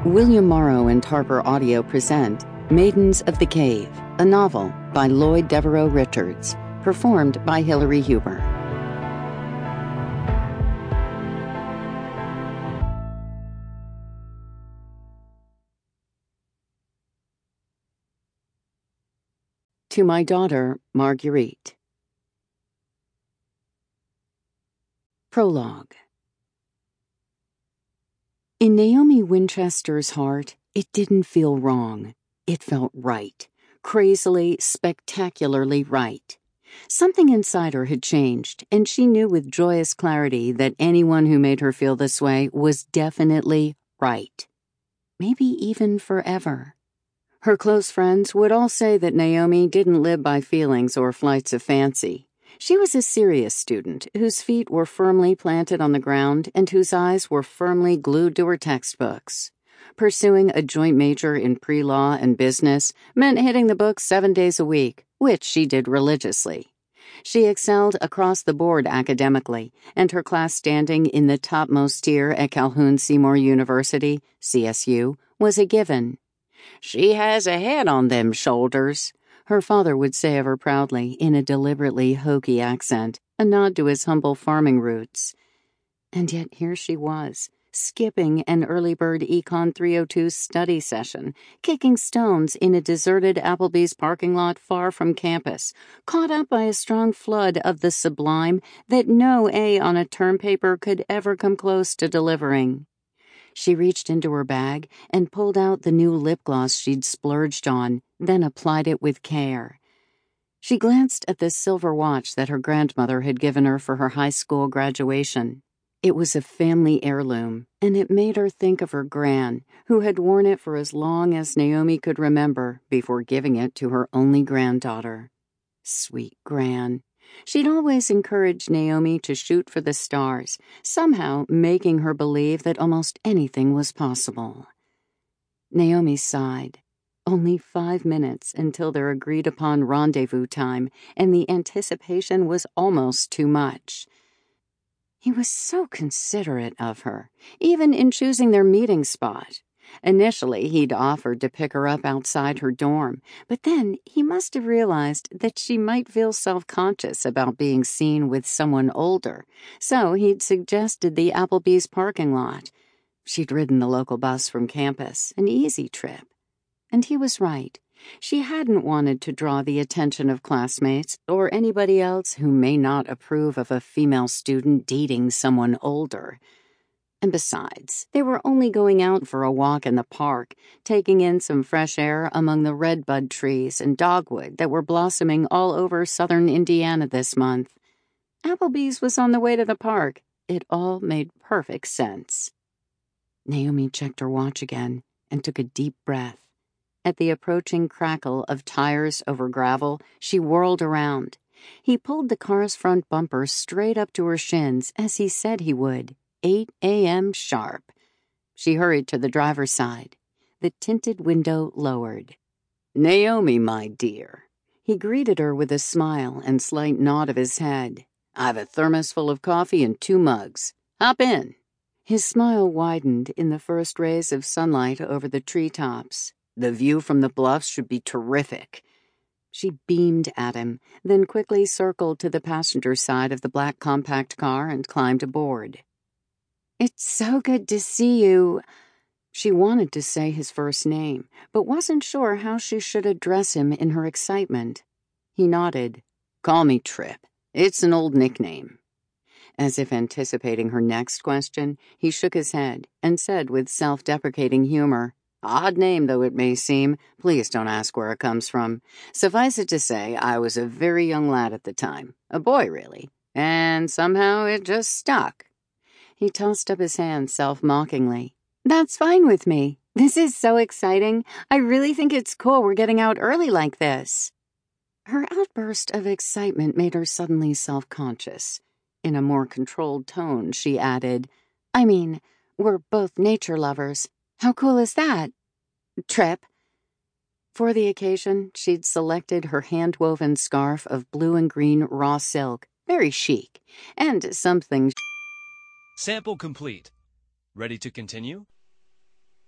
William Morrow and Harper Audio present Maidens of the Cave, a novel by Lloyd Devereaux Richards, performed by Hilary Huber. To my daughter, Marguerite. Prologue. In Naomi Winchester's heart, it didn't feel wrong. It felt right. Crazily, spectacularly right. Something inside her had changed, and she knew with joyous clarity that anyone who made her feel this way was definitely right. Maybe even forever. Her close friends would all say that Naomi didn't live by feelings or flights of fancy. She was a serious student whose feet were firmly planted on the ground and whose eyes were firmly glued to her textbooks. Pursuing a joint major in pre-law and business meant hitting the books 7 days a week, which she did religiously. She excelled across the board academically, and her class standing in the topmost tier at Calhoun Seymour University, CSU, was a given. "She has a head on them shoulders," her father would say of her proudly in a deliberately hokey accent, a nod to his humble farming roots. And yet here she was, skipping an early bird Econ 302 study session, kicking stones in a deserted Applebee's parking lot far from campus, caught up by a strong flood of the sublime that no A on a term paper could ever come close to delivering. She reached into her bag and pulled out the new lip gloss she'd splurged on, then applied it with care. She glanced at the silver watch that her grandmother had given her for her high school graduation. It was a family heirloom, and it made her think of her gran, who had worn it for as long as Naomi could remember before giving it to her only granddaughter. Sweet gran. She'd always encouraged Naomi to shoot for the stars, somehow making her believe that almost anything was possible. Naomi sighed. Only 5 minutes until their agreed-upon rendezvous time, and the anticipation was almost too much. He was so considerate of her, even in choosing their meeting spot. Initially, he'd offered to pick her up outside her dorm, but then he must have realized that she might feel self-conscious about being seen with someone older, so he'd suggested the Applebee's parking lot. She'd ridden the local bus from campus, an easy trip. And he was right. She hadn't wanted to draw the attention of classmates or anybody else who may not approve of a female student dating someone older. And besides, they were only going out for a walk in the park, taking in some fresh air among the redbud trees and dogwood that were blossoming all over southern Indiana this month. Applebee's was on the way to the park. It all made perfect sense. Naomi checked her watch again and took a deep breath. At the approaching crackle of tires over gravel, she whirled around. He pulled the car's front bumper straight up to her shins, as he said he would. 8 a.m. sharp. She hurried to the driver's side. The tinted window lowered. "Naomi, my dear." He greeted her with a smile and slight nod of his head. "I've a thermos full of coffee and 2 mugs. Hop in." His smile widened in the first rays of sunlight over the treetops. "The view from the bluffs should be terrific." She beamed at him, then quickly circled to the passenger side of the black compact car and climbed aboard. "It's so good to see you." She wanted to say his first name, but wasn't sure how she should address him in her excitement. He nodded. "Call me Trip. It's an old nickname." As if anticipating her next question, he shook his head and said with self-deprecating humor, "Odd name though it may seem, please don't ask where it comes from. Suffice it to say, I was a very young lad at the time. A boy, really. And somehow it just stuck." He tossed up his hand self-mockingly. "That's fine with me. This is so exciting. I really think it's cool we're getting out early like this." Her outburst of excitement made her suddenly self-conscious. In a more controlled tone, she added, "I mean, we're both nature lovers. How cool is that? Trip." For the occasion, she'd selected her hand-woven scarf of blue and green raw silk, very chic, and something. Sample complete. Ready to continue?